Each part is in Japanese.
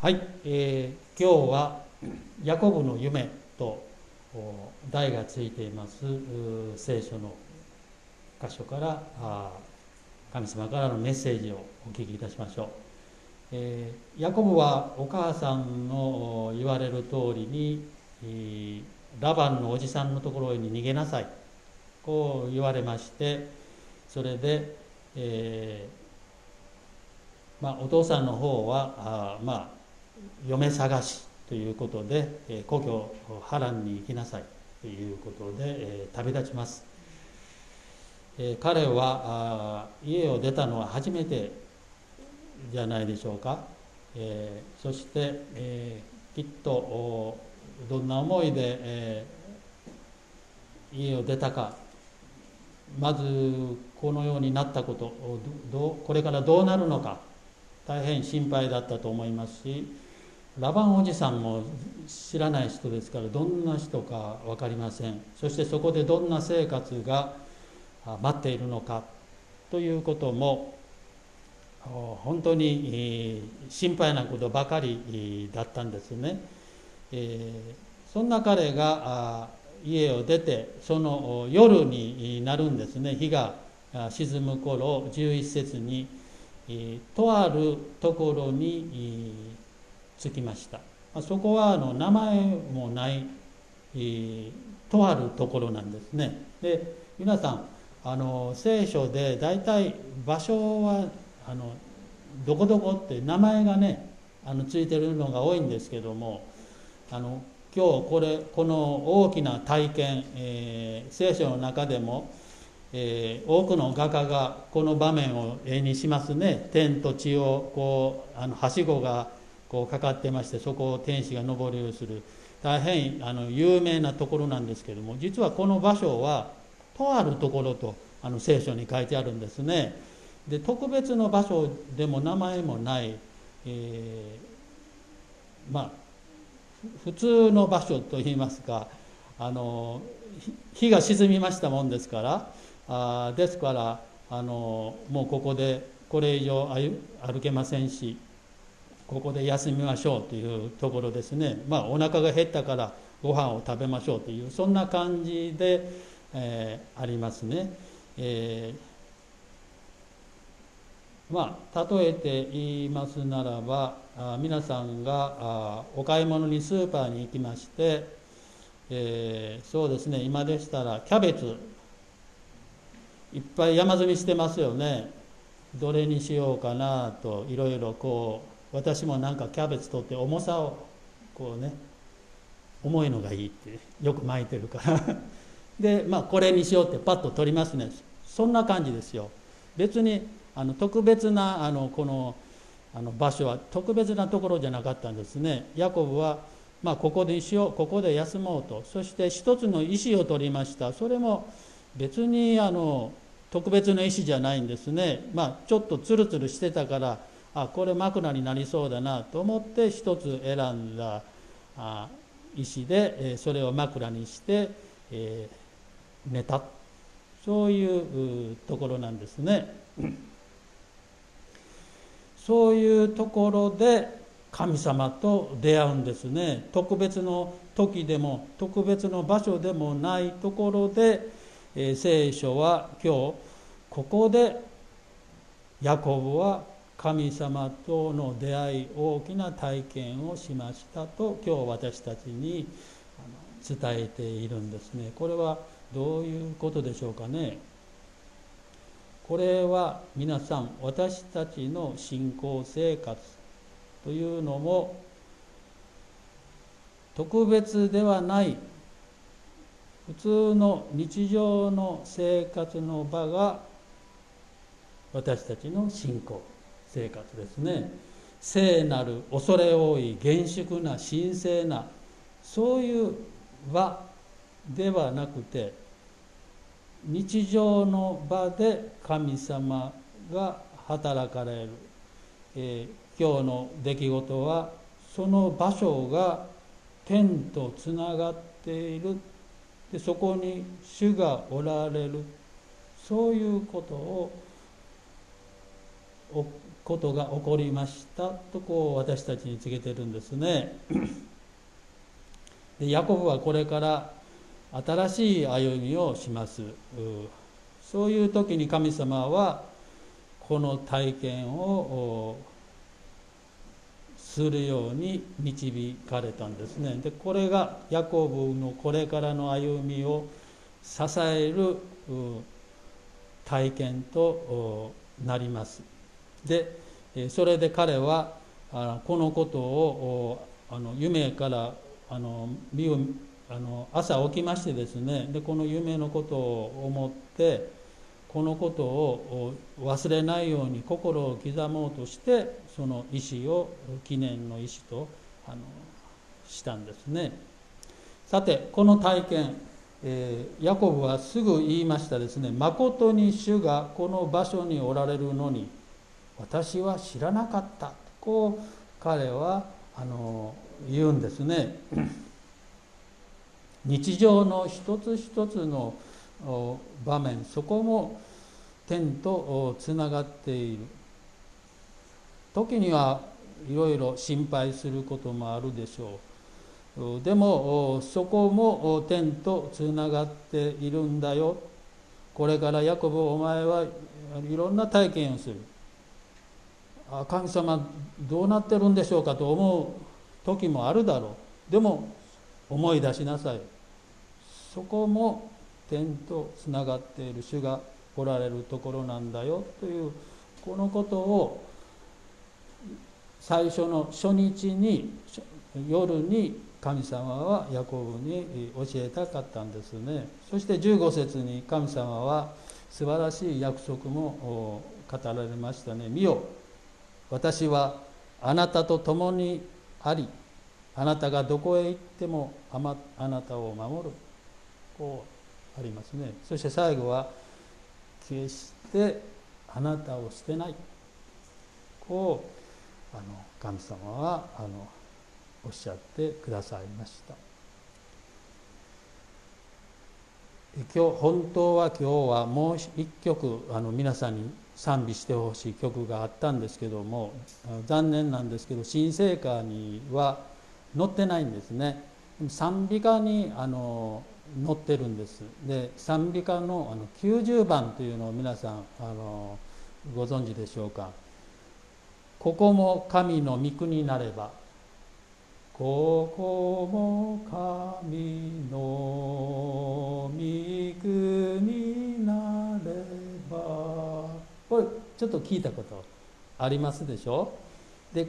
はい、今日はヤコブの夢と題がついています聖書の箇所から神様からのメッセージをお聞きいたしましょう。ヤコブはお母さんの言われる通りにラバンのおじさんのところに逃げなさい、こう言われまして、それで、お父さんの方は嫁探しということで、故郷ハランに行きなさいということで、旅立ちます。彼は家を出たのは初めてじゃないでしょうか。そして、きっとどんな思いで、家を出たか、まずこのようになったことをこれからどうなるのか大変心配だったと思いますし、ラバンおじさんも知らない人ですからどんな人か分かりません。そしてそこでどんな生活が待っているのかということも本当に心配なことばかりだったんですね。そんな彼が家を出てその夜になるんですね。日が沈む頃、11節にとあるところに着きました。そこは名前もないとあるところなんですね。で、皆さん聖書でだいたい場所はどこどこって名前がねついてるのが多いんですけども、今日この大きな体験、聖書の中でも、多くの画家がこの場面を絵にしますね。天と地をこうはしごがこうかかってまして、そこを天使が上り下りする大変有名なところなんですけども、実はこの場所はとあるところと聖書に書いてあるんですね。で、特別の場所でも名前もない、普通の場所といいますか、日が沈みましたもんですからですからもうここでこれ以上歩けませんし、ここで休みましょうというところですね。お腹が減ったからご飯を食べましょうというそんな感じで、ありますね。例えて言いますならば、皆さんがお買い物にスーパーに行きまして、そうですね、今でしたらキャベツいっぱい山積みしてますよね。どれにしようかなといろいろこう、私もなんかキャベツ取って重さをこうね、重いのがいいってよく巻いてるからで、これにしようってパッと取りますね。そんな感じですよ。別に特別なこの場所は特別なところじゃなかったんですね。ヤコブは、ここでしよう、ここで休もうと、そして一つの石を取りました。それも別に特別な石じゃないんですね。ちょっとツルツルしてたから、これ枕になりそうだなと思って一つ選んだ石で、それを枕にして、寝た、そういうところなんですね。そういうところで神様と出会うんですね。特別の時でも特別の場所でもないところで、聖書は今日ここでヤコブは神様との出会い、大きな体験をしましたと今日私たちに伝えているんですね。これはどういうことでしょうかね。これは皆さん、私たちの信仰生活というのも特別ではない普通の日常の生活の場が私たちの信仰生活ですね。聖なる恐れ多い厳粛な神聖なそういう場ではなくて、日常の場で神様が働かれる、今日の出来事はその場所が天とつながっている。でそこに主がおられる、そういうことをことが起こりましたとこう私たちに告げてるんですね。でヤコブはこれから新しい歩みをします。そういう時に神様はこの体験をするように導かれたんですね。でこれがヤコブのこれからの歩みを支える体験となります。でそれで彼はこのことを夢から朝起きましてですね、でこの夢のことを思ってこのことを忘れないように心を刻もうとしてその石を記念の石としたんですね。さてこの体験、ヤコブはすぐ言いましたですね。誠に主がこの場所におられるのに私は知らなかった、こう彼は言うんですね。日常の一つ一つの場面、そこも天とつながっている。時にはいろいろ心配することもあるでしょう。でもそこも天とつながっているんだよ。これからヤコブお前はいろんな体験をする。神様どうなってるんでしょうかと思う時もあるだろう。でも思い出しなさい。そこも天とつながっている主がおられるところなんだよというこのことを最初の初日に夜に神様はヤコブに教えたかったんですね。そして15節に神様は素晴らしい約束も語られましたね。見よ、私はあなたと共にあり、あなたがどこへ行ってもあなたを守る、こうありますね。そして最後は決してあなたを捨てない、こう神様はおっしゃってくださいました。本当は今日はもう一曲皆さんに賛美してほしい曲があったんですけども、残念なんですけど新聖歌には載ってないんですね。賛美歌に載ってるんです。で賛美歌の90番というのを皆さんご存知でしょうか。ここも神の御国になれば、ここも神の御国になれば、これちょっと聞いたことありますでしょ。で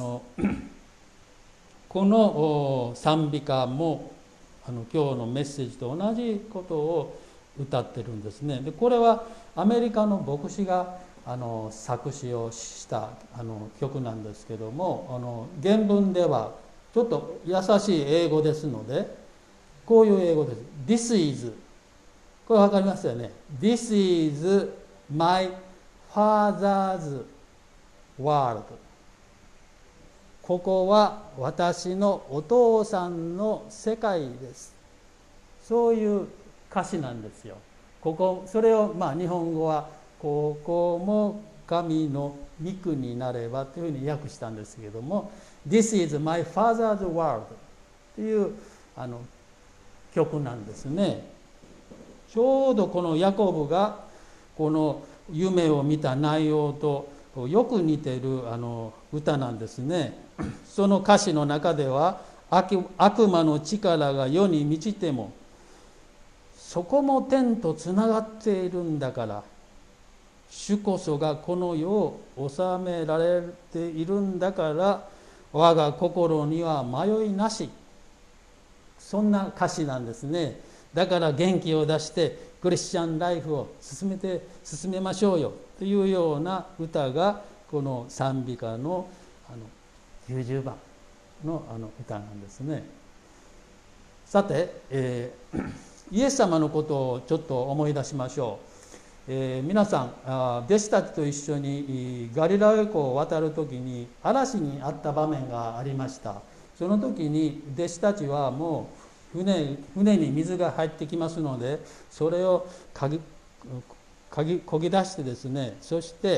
この賛美歌も今日のメッセージと同じことを歌ってるんですね。でこれはアメリカの牧師が作詞をした曲なんですけども、原文ではちょっと優しい英語ですのでこういう英語です。 This is、 これ分かりますよね。 This is my father's world、 ここは私のお父さんの世界です。そういう歌詞なんですよ。それを日本語はここも神の御国になればというふうに訳したんですけども、 This is my father's world という曲なんですね。ちょうどこのヤコブがこの夢を見た内容とよく似ている歌なんですね。その歌詞の中では、悪魔の力が世に満ちてもそこも天とつながっているんだから、主こそがこの世を治められているんだから、我が心には迷いなし。そんな歌詞なんですね。だから元気を出してクリスチャンライフを進めましょうよというような歌がこの賛美歌の90番の歌なんですね。さて、イエス様のことをちょっと思い出しましょう。皆さん弟子たちと一緒にガリラヤ湖を渡る時に嵐にあった場面がありました。その時に弟子たちはもう船に水が入ってきますので、それをこぎ出してですね、そして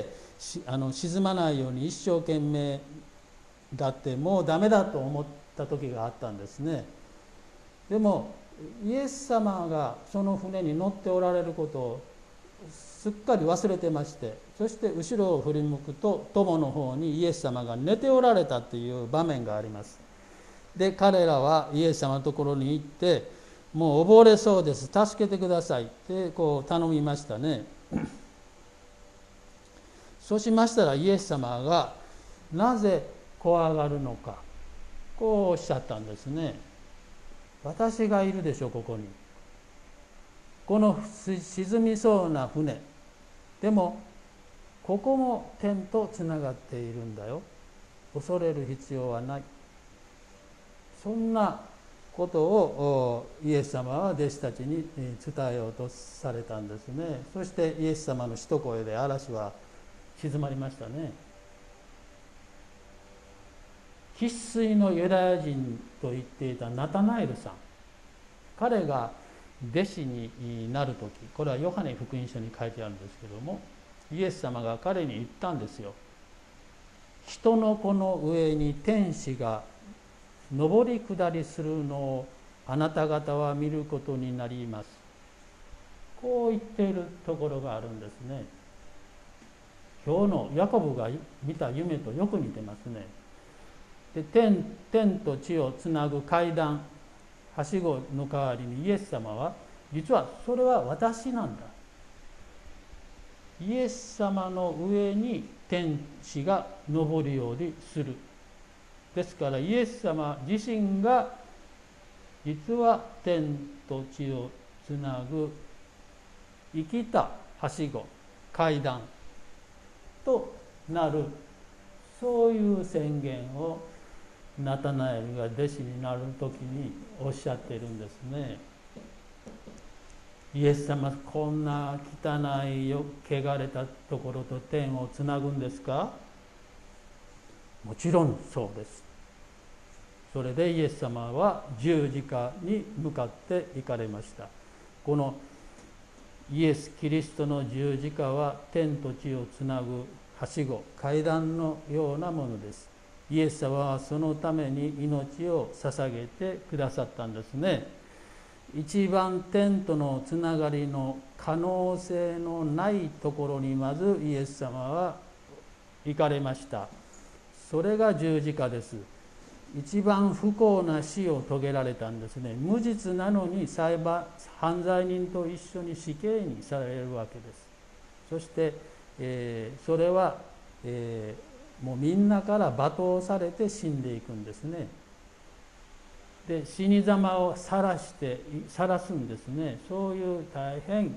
沈まないように一生懸命だってもうダメだと思った時があったんですね。でもイエス様がその船に乗っておられることをすっかり忘れてまして、そして後ろを振り向くと友の方にイエス様が寝ておられたという場面があります。で彼らはイエス様のところに行って、もう溺れそうです、助けてくださいってこう頼みましたね。そうしましたらイエス様がなぜ怖がるのか、こうおっしゃったんですね。私がいるでしょ、ここに。この沈みそうな船でもここも天とつながっているんだよ、恐れる必要はない。そんなことをイエス様は弟子たちに伝えようとされたんですね。そしてイエス様の一声で嵐は静まりましたね。生粋のユダヤ人と言っていたナタナエルさん、彼が弟子になる時、これはヨハネ福音書に書いてあるんですけども、イエス様が彼に言ったんですよ。人の子の上に天使が上り下りするのをあなた方は見ることになります。こう言っているところがあるんですね。今日のヤコブが見た夢とよく似てますね。で、天と地をつなぐ階段、はしごの代わりにイエス様は、実はそれは私なんだ。イエス様の上に天使が上り下りする。ですからイエス様自身が実は天と地をつなぐ生きたはしご、階段となる、そういう宣言をナタナエルが弟子になる時におっしゃっているんですね。イエス様、こんな汚い汚れたところと天をつなぐんですか？もちろんそうです。それでイエス様は十字架に向かって行かれました。このイエス・キリストの十字架は天と地をつなぐはしご、階段のようなものです。イエス様はそのために命を捧げてくださったんですね。一番天とのつながりの可能性のないところにまずイエス様は行かれました。それが十字架です。一番不幸な死を遂げられたんですね。無実なのに犯罪人と一緒に死刑にされるわけです。そして、それは、もうみんなから罵倒されて死んでいくんですね。で、死にざまを晒すんですね。そういう大変、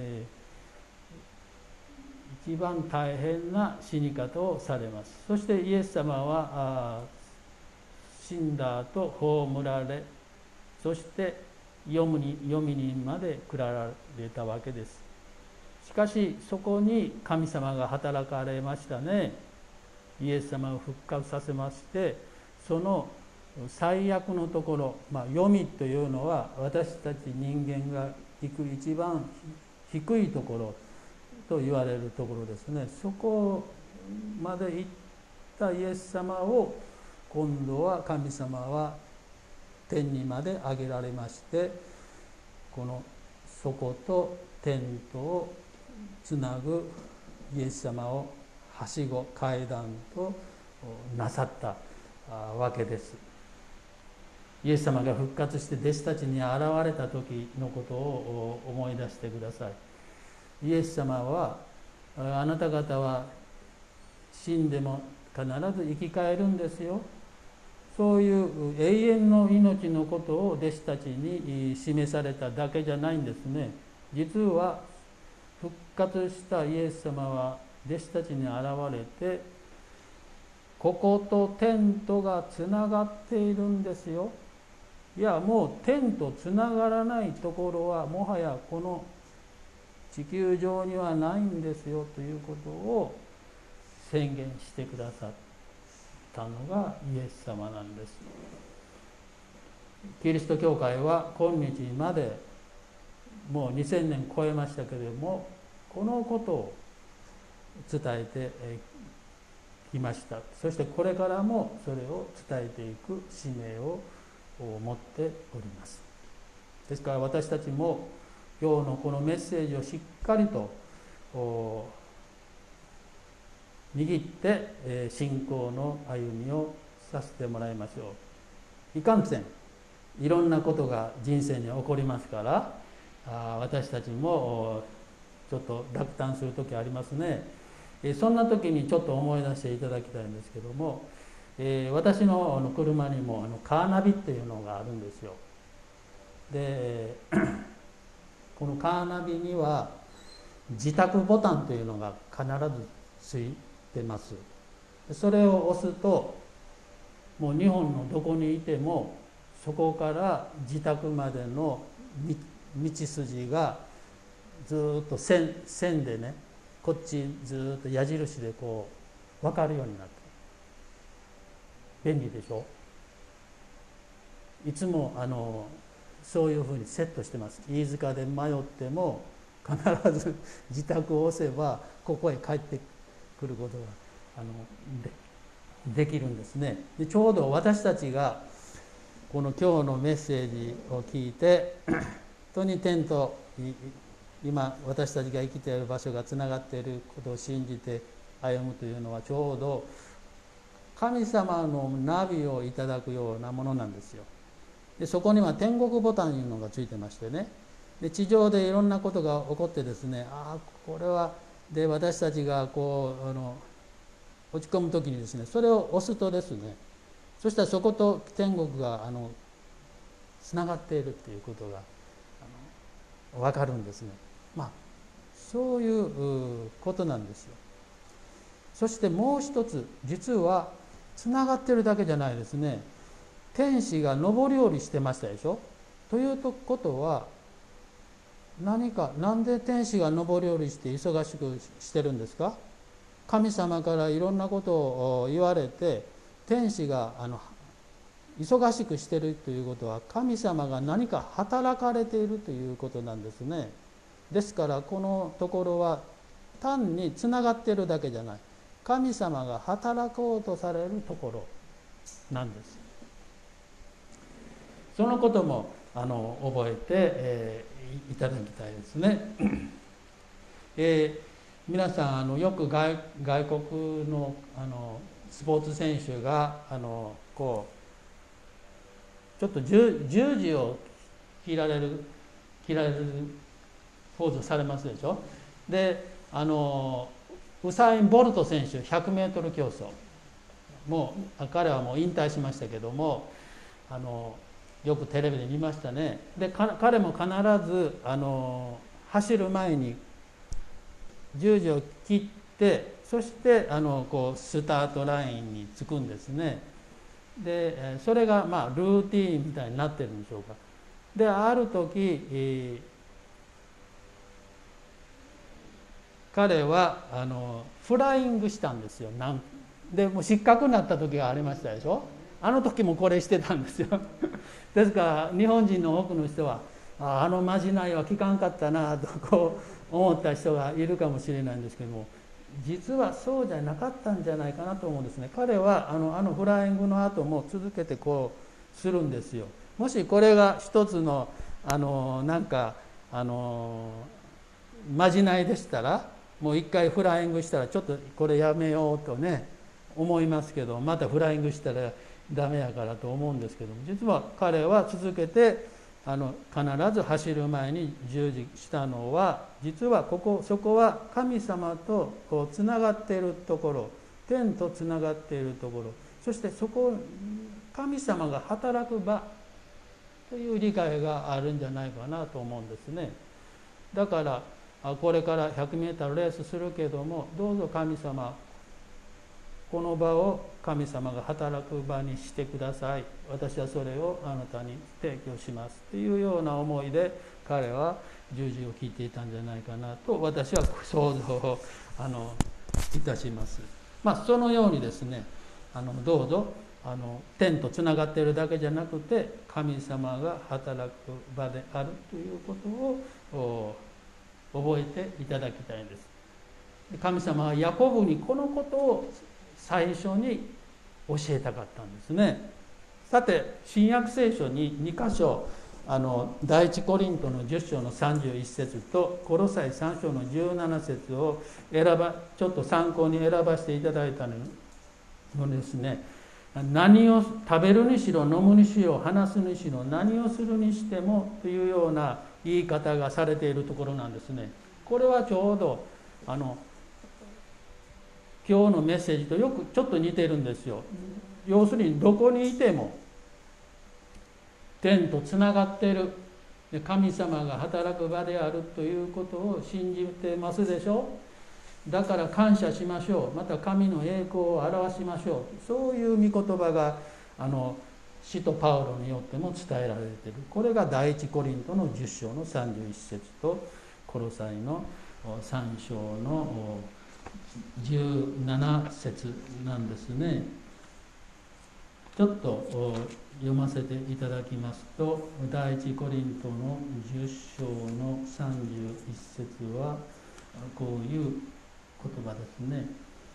一番大変な死に方をされます。そしてイエス様は死んだ後葬られ、そして黄泉にまで下られたわけです。しかしそこに神様が働かれましたね。イエス様を復活させまして、その最悪のところ、黄泉というのは私たち人間が行く一番低いところと言われるところですね。そこまで行ったイエス様を今度は神様は天にまで上げられまして、この底と天とをつなぐイエス様をはしご、階段となさったわけです。イエス様が復活して弟子たちに現れた時のことを思い出してください。イエス様は、あなた方は死んでも必ず生き返るんですよ。そういう永遠の命のことを弟子たちに示されただけじゃないんですね。実は復活したイエス様は弟子たちに現れて、ここと天とがつながっているんですよ。いや、もう天とつながらないところはもはやこの地球上にはないんですよということを宣言してくださったのがイエス様なんです。キリスト教会は今日までもう2000年超えましたけれども、このことを伝えてきました。そしてこれからもそれを伝えていく使命を持っております。ですから私たちも今日のこのメッセージをしっかりと握って信仰の歩みをさせてもらいましょう。いかんせんいろんなことが人生に起こりますから、私たちもちょっと落胆する時ありますね。そんな時にちょっと思い出していただきたいんですけども、私の車にもカーナビっていうのがあるんですよ。でこのカーナビには自宅ボタンというのが必ずついてます。それを押すともう日本のどこにいてもそこから自宅までの道筋がずっと線でね、こっちずっと矢印でこう分かるようになって便利でしょ。いつもそういうふうにセットしてます。飯塚で迷っても必ず自宅を押せばここへ帰ってくることができるんですね。でちょうど私たちがこの今日のメッセージを聞いて本当に天と今私たちが生きている場所がつながっていることを信じて歩むというのはちょうど神様のナビをいただくようなものなんですよ。でそこには天国ボタンいうのがついてましてね、で地上でいろんなことが起こってですね、これはで私たちがこう落ち込む時にですね、それを押すとですね、そしたらそこと天国がつながっているっていうことが分かるんですね。そういうことなんですよ。そしてもう一つ、実はつながってるだけじゃないですね。天使が上り下りしてましたでしょ。ということはなんで天使が上り下りして忙しくしてるんですか。神様からいろんなことを言われて天使が忙しくしてるということは神様が何か働かれているということなんですね。ですからこのところは単につながっているだけじゃない、神様が働こうとされるところなんです。そのことも覚えて、いただきたいですね。皆さんよく外国のスポーツ選手がこうちょっと十字を切られるポーズをされますでしょ。でウサイン・ボルト選手 100m 競争もう彼はもう引退しましたけどもよくテレビで見ましたね。で彼も必ず走る前に十字を切ってそしてこうスタートラインに着くんですね。でそれがルーティーンみたいになってるんでしょうか。である時、彼はフライングしたんですよ。でもう失格になった時がありましたでしょ。あの時もこれしてたんですよ。ですから日本人の多くの人はまじないは聞かんかったなとこう思った人がいるかもしれないんですけども、実はそうじゃなかったんじゃないかなと思うんですね。彼はフライングの後も続けてこうするんですよ。もしこれが一つのなんかまじないでしたらもう一回フライングしたらちょっとこれやめようとね思いますけど、またフライングしたらダメやからと思うんですけども、実は彼は続けて必ず走る前に十字したのは、実はそこは神様とこうつながっているところ、天とつながっているところ、そしてそこ神様が働く場という理解があるんじゃないかなと思うんですね。だからこれから 100m レースするけども、どうぞ神様この場を神様が働く場にしてください、私はそれをあなたに提供しますというような思いで彼は十字を切っていたんじゃないかなと私は想像をいたします。そのようにですねどうぞ天とつながっているだけじゃなくて神様が働く場であるということを覚えていただきたいんです。 神様はヤコブにこのことを最初に教えたかったんですね。さて新約聖書に2箇所第一コリントの10章の31節とコロサイ3章の17節をちょっと参考に選ばせていただいたのですね。何を食べるにしろ飲むにしろ話すにしろ何をするにしてもというような言い方がされているところなんですね。これはちょうど今日のメッセージとよくちょっと似てるんですよ。要するにどこにいても天とつながっている、神様が働く場であるということを信じてますでしょ。だから感謝しましょう、また神の栄光を表しましょう、そういう御言葉が使徒パウロによっても伝えられている。これが第一コリントの10章の31節とコロサイの3章の17節なんですね。ちょっと読ませていただきますと、第一コリントの10章の31節はこういう言葉ですね。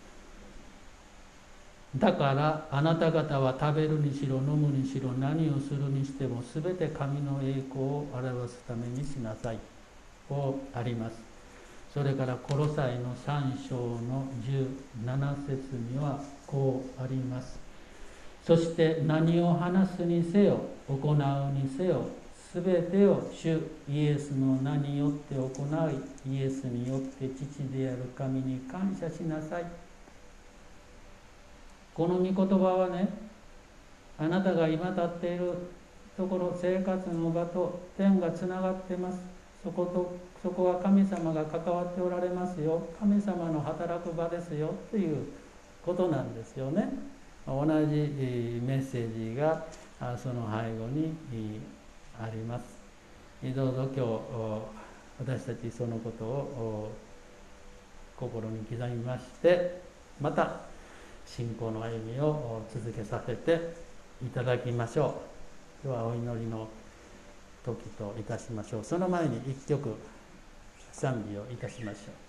だからあなた方は食べるにしろ飲むにしろ何をするにしてもすべて神の栄光を表すためにしなさい、こうあります。それからコロサイの3章の17節にはこうあります。そして何を話すにせよ行うにせよすべてを主イエスの名によって行い、イエスによって父である神に感謝しなさい。この御言葉はね、あなたが今立っているところ、生活の場と天がつながっています。そこは神様が関わっておられますよ、神様の働く場ですよということなんですよね。同じメッセージがその背後にあります。どうぞ今日私たちそのことを心に刻みまして、また信仰の歩みを続けさせていただきましょう。ではお祈りの時といたしましょう。その前に一曲賛美をいたしましょう。